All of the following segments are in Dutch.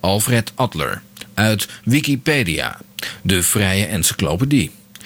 Alfred Adler, uit Wikipedia, de vrije encyclopedie.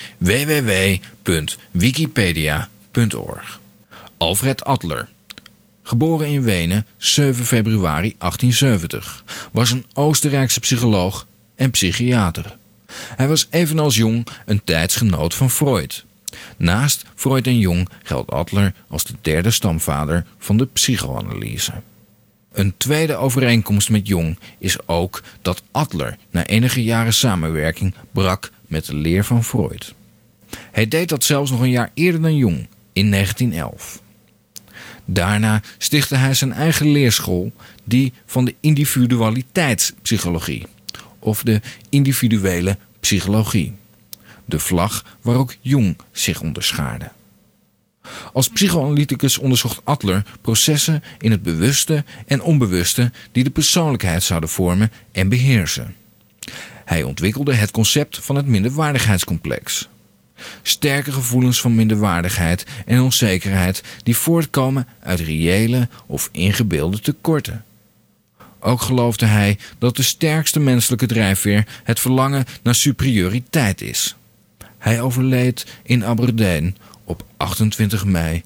www.wikipedia.org. Alfred Adler, geboren in Wenen 7 februari 1870, was een Oostenrijkse psycholoog en psychiater. Hij was evenals Jung een tijdsgenoot van Freud. Naast Freud en Jung geldt Adler als de derde stamvader van de psychoanalyse. Een tweede overeenkomst met Jung is ook dat Adler na enige jaren samenwerking brak met de leer van Freud. Hij deed dat zelfs nog een jaar eerder dan Jung, in 1911. Daarna stichtte hij zijn eigen leerschool, die van de individualiteitspsychologie, of de individuele psychologie. De vlag waar ook Jung zich onderschaarde. Als psychoanalyticus onderzocht Adler processen in het bewuste en onbewuste die de persoonlijkheid zouden vormen en beheersen. Hij ontwikkelde het concept van het minderwaardigheidscomplex. Sterke gevoelens van minderwaardigheid en onzekerheid die voortkomen uit reële of ingebeelde tekorten. Ook geloofde hij dat de sterkste menselijke drijfveer het verlangen naar superioriteit is. Hij overleed in Aberdeen op 28 mei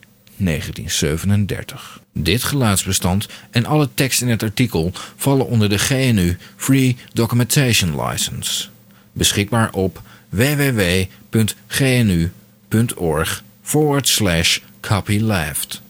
1937. Dit geluidsbestand en alle tekst in het artikel vallen onder de GNU Free Documentation License. Beschikbaar op www.gnu.org/copyleft.